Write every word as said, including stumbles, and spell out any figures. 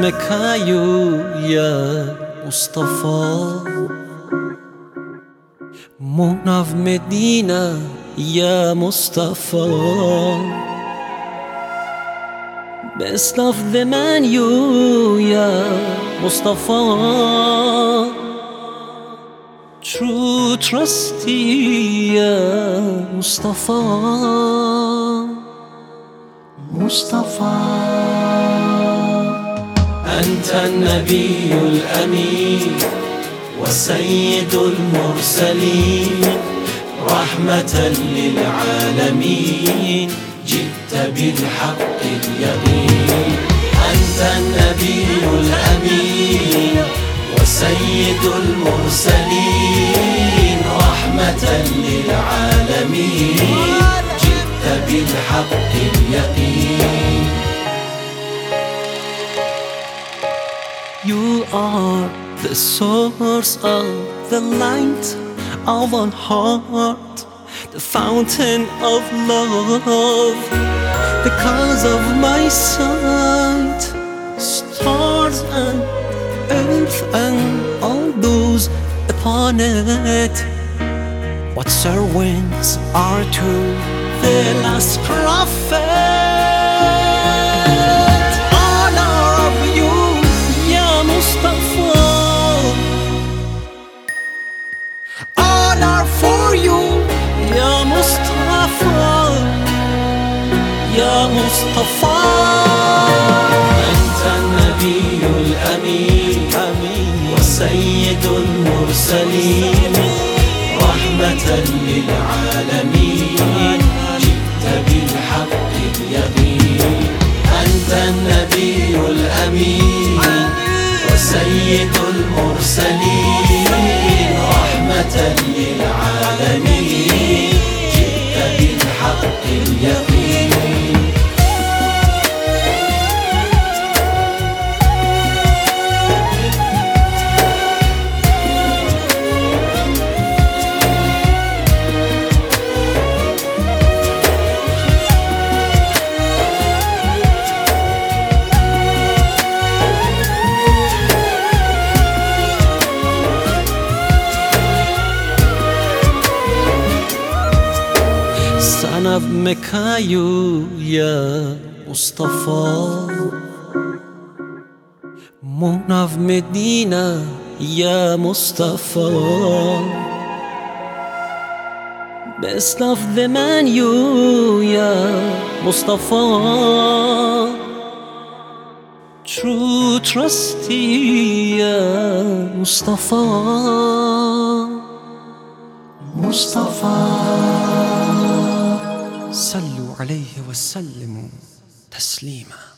مكايو يا مصطفى منى في مدينة يا مصطفى Best of the man you يا مصطفى True trusty يا مصطفى مصطفى أنت النبي الأمين وسيد المرسلين رحمة للعالمين جئت بالحق اليقين أنت النبي الأمين وسيد المرسلين رحمة للعالمين جئت بالحق اليقين You are the source of the light of our heart, the fountain of love, the cause of my sight. Stars and earth and all those upon it, what servants are to the last prophet. يا مصطفى أنت النبي الأمين وسيد المرسلين رحمة للعالمين جئت بالحق اليقين أنت النبي الأمين وسيد المرسلين رحمة للعالمين جئت بالحق اليقين أنا بمكايو يا مصطفى منى في مدينة يا مصطفى Best of the man you يا مصطفى True trusty يا مصطفى مصطفى صلوا عليه وسلموا تسليما.